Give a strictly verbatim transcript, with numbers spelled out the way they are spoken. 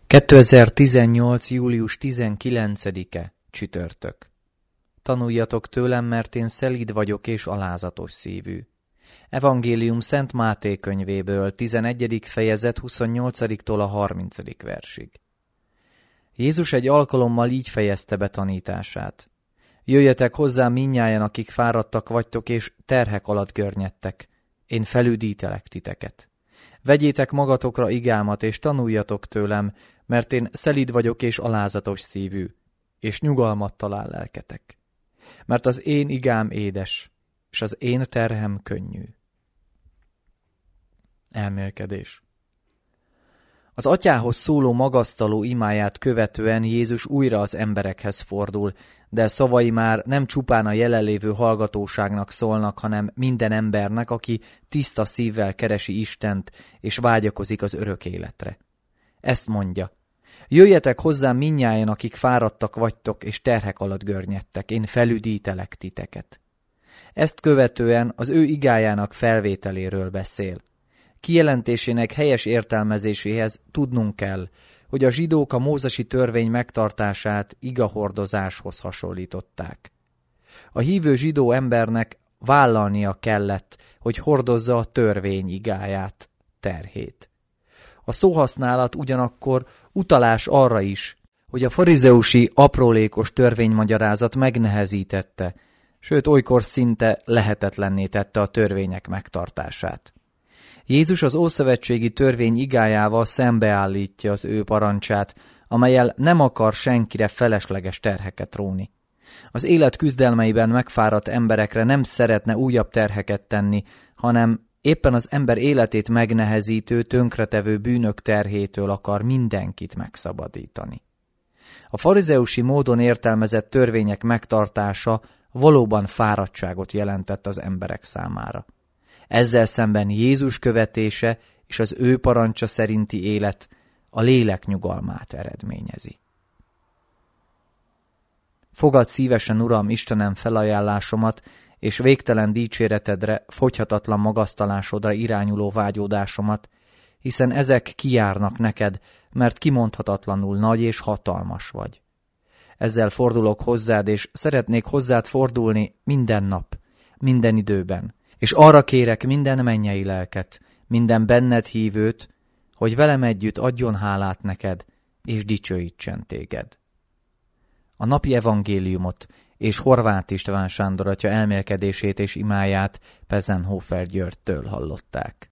kétezer-tizennyolc. július tizenkilencedike. Csütörtök. Tanuljatok tőlem, mert én szelíd vagyok és alázatos szívű. Evangélium Szent Máté könyvéből, tizenegyedik fejezet huszonnyolcadiktól a harmincadik versig. Jézus egy alkalommal így fejezte be tanítását. Jöjjetek hozzám mindnyájan, akik fáradtak vagytok és terhek alatt görnyedtek. Én felüdítelek titeket. Vegyétek magatokra igámat, és tanuljatok tőlem, mert én szelíd vagyok és alázatos szívű, és nyugalmat talál lelketek. Mert az én igám édes, és az én terhem könnyű. Elmélkedés. Az atyához szóló magasztaló imáját követően Jézus újra az emberekhez fordul, de szavai már nem csupán a jelenlévő hallgatóságnak szólnak, hanem minden embernek, aki tiszta szívvel keresi Istent és vágyakozik az örök életre. Ezt mondja: jöjjetek hozzám mindnyájan, akik fáradtak vagytok és terhek alatt görnyedtek, én felüdítelek titeket. Ezt követően az ő igájának felvételéről beszél. Kijelentésének helyes értelmezéséhez tudnunk kell, hogy a zsidók a mózesi törvény megtartását igahordozáshoz hasonlították. A hívő zsidó embernek vállalnia kellett, hogy hordozza a törvény igáját, terhét. A szóhasználat ugyanakkor utalás arra is, hogy a farizeusi aprólékos törvénymagyarázat megnehezítette, sőt olykor szinte lehetetlenné tette a törvények megtartását. Jézus az ószövetségi törvény igájával szembeállítja az ő parancsát, amellyel nem akar senkire felesleges terheket róni. Az élet küzdelmeiben megfáradt emberekre nem szeretne újabb terheket tenni, hanem éppen az ember életét megnehezítő, tönkretevő bűnök terhétől akar mindenkit megszabadítani. A farizeusi módon értelmezett törvények megtartása valóban fáradtságot jelentett az emberek számára. Ezzel szemben Jézus követése és az ő parancsa szerinti élet a lélek nyugalmát eredményezi. Fogadd szívesen, Uram, Istenem, felajánlásomat, és végtelen dicséretedre, fogyhatatlan magasztalásodra irányuló vágyódásomat, hiszen ezek kijárnak neked, mert kimondhatatlanul nagy és hatalmas vagy. Ezzel fordulok hozzád, és szeretnék hozzád fordulni minden nap, minden időben, és arra kérek minden mennyei lelket, minden benned hívőt, hogy velem együtt adjon hálát neked, és dicsőítsen téged. A napi evangéliumot és Horváth István Sándor atya elmélkedését és imáját Pezenhofer Györgytől hallották.